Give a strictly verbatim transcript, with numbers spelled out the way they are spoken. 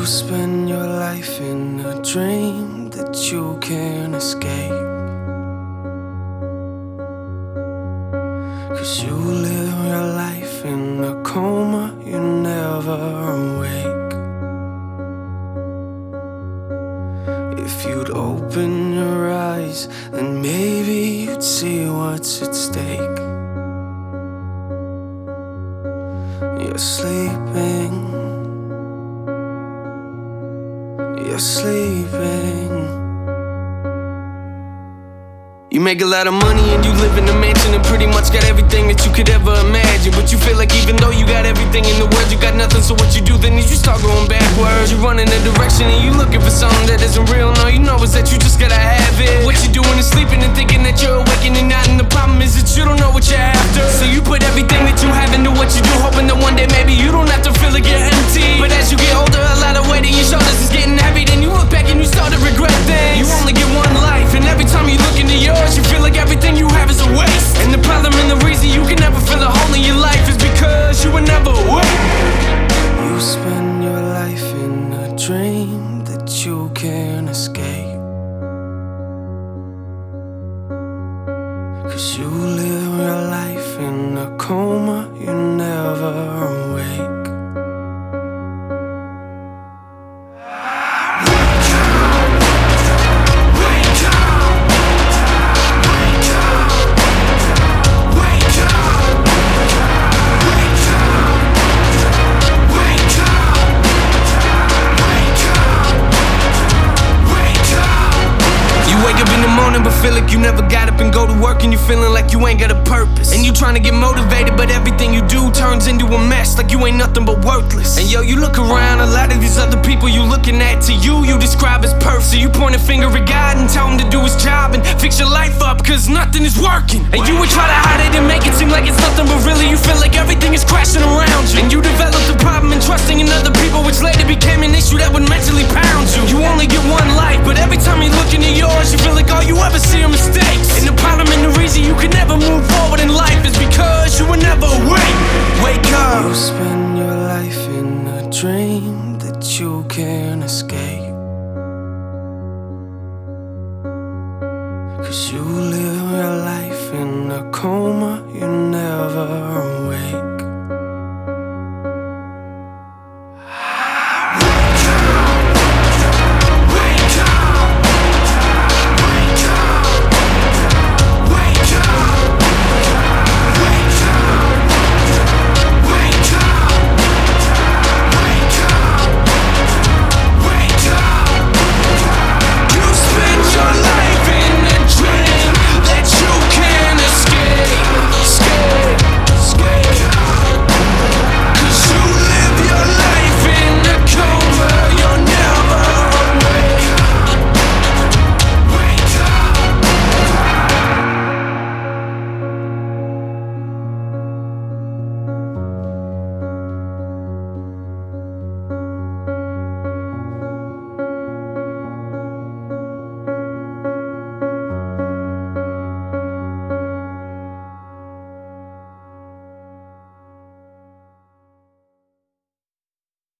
You spend your life in a dream that you can't escape, 'cause you live your life in a coma, you never awake. If you'd open your eyes, then maybe you'd see what's at stake. You're sleeping, you're sleeping. You make a lot of money and you live in a mansion and pretty much got everything that you could ever imagine. But you feel like even though you got everything in the world, you got nothing. So what you do then is you start going backwards. You run in a direction and you looking for something that isn't real. No, you know it's that you just gotta have it. What you doing is sleeping and thinking that you're awakening not. And the problem is that you don't know what you're after. So you put everything that you have into what you do, hoping that one day maybe you don't have to feel like you're empty. But as you get older, a lot of weight in your shoulders is getting heavy. Then you look back and you start to regret things. You only get one life, and every time you look into yours, you feel like everything you have is a waste. And the problem and the reason you can never feel a hole in your life is because you were never awake. You spend your life in a dream that you can't escape, 'cause you live your life in a coma, you never awake. But feel like you never got up and go to work, and you feeling like you ain't got a purpose. And you trying to get motivated, but everything you do turns into a mess, like you ain't nothing but worthless. And yo, you look around, a lot of these other people you looking at, to you, you describe as perfect. So you point a finger at God and tell him to do his job and fix your life up, 'cause nothing is working. And you would try to hide it and make it seem like it's nothing, but really you feel like everything is crashing around you. And you developed a problem in trusting in other people, which later became an issue that would mentally pound you. You only get one life, but every time you look into yours, you feel like all you ever see are mistakes. And the problem and the reason you can never move forward in life is because you were never awake. Wake up. You spend your life in a dream that you can't escape, 'cause you live your life in a coma, you never awake.